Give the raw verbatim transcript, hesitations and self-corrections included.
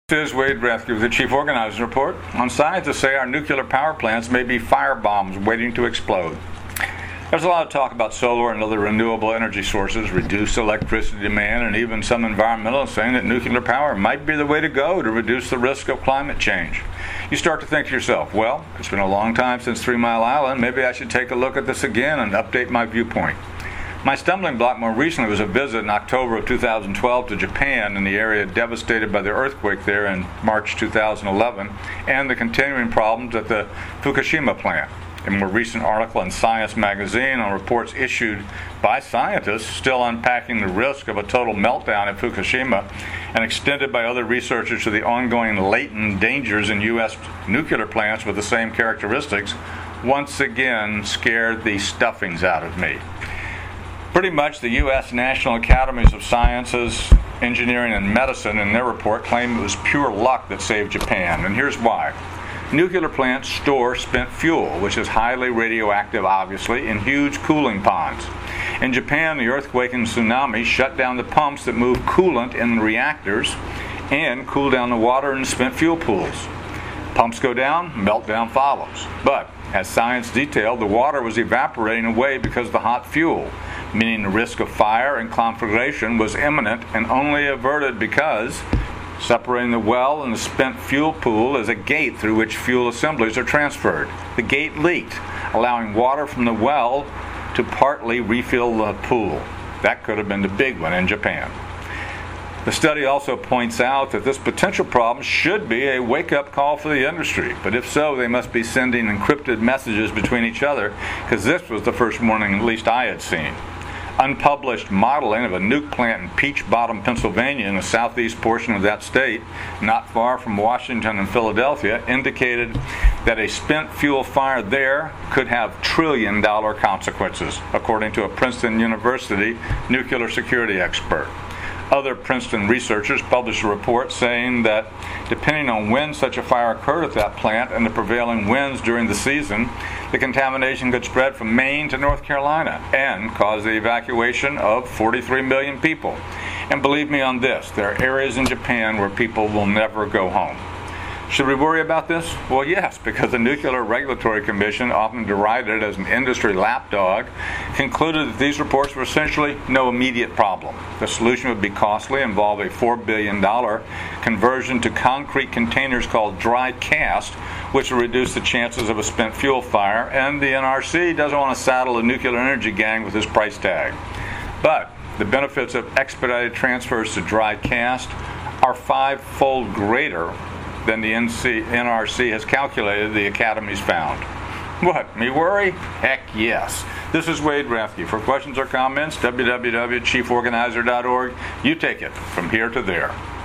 This is Wade Rathke with the Chief Organizing Report. On scientists say our nuclear power plants may be fire bombs waiting to explode. There's a lot of talk about solar and other renewable energy sources, reduced electricity demand, and even some environmentalists saying that nuclear power might be the way to go to reduce the risk of climate change. You start to think to yourself, well, it's been a long time since Three Mile Island. Maybe I should take a look at this again and update my viewpoint. My stumbling block more recently was a visit in October of two thousand twelve to Japan, in the area devastated by the earthquake there in March two thousand eleven, and the continuing problems at the Fukushima plant. A more recent article in Science magazine on reports issued by scientists still unpacking the risk of a total meltdown at Fukushima, and extended by other researchers to the ongoing latent dangers in U S nuclear plants with the same characteristics, once again scared the stuffings out of me. Pretty much the U S National Academies of Sciences, Engineering, and Medicine in their report claim it was pure luck that saved Japan, and here's why. Nuclear plants store spent fuel, which is highly radioactive, obviously, in huge cooling ponds. In Japan, the earthquake and tsunami shut down the pumps that move coolant in the reactors and cool down the water in the spent fuel pools. Pumps go down, meltdown follows. But, as science detailed, the water was evaporating away because of the hot fuel, meaning the risk of fire and conflagration was imminent and only averted because separating the well and the spent fuel pool is a gate through which fuel assemblies are transferred. The gate leaked, allowing water from the well to partly refill the pool. That could have been the big one in Japan. The study also points out that this potential problem should be a wake-up call for the industry, but if so, they must be sending encrypted messages between each other, because this was the first warning at least I had seen. Unpublished modeling of a nuke plant in Peach Bottom, Pennsylvania, in the southeast portion of that state, not far from Washington and Philadelphia, indicated that a spent fuel fire there could have trillion-dollar consequences, according to a Princeton University nuclear security expert. Other Princeton researchers published a report saying that depending on when such a fire occurred at that plant and the prevailing winds during the season, the contamination could spread from Maine to North Carolina and cause the evacuation of forty-three million people. And believe me on this, there are areas in Japan where people will never go home. Should we worry about this? Well, yes, because the Nuclear Regulatory Commission, often derided as an industry lapdog, concluded that these reports were essentially no immediate problem. The solution would be costly, involve a four billion dollars conversion to concrete containers called dry cast, which will reduce the chances of a spent fuel fire, and the N R C doesn't want to saddle the nuclear energy gang with this price tag. But the benefits of expedited transfers to dry cast are five-fold greater than the N R C has calculated, the Academy's found. What, me worry? Heck yes. This is Wade Rathke. For questions or comments, w w w dot chief organizer dot org. You take it from here to there.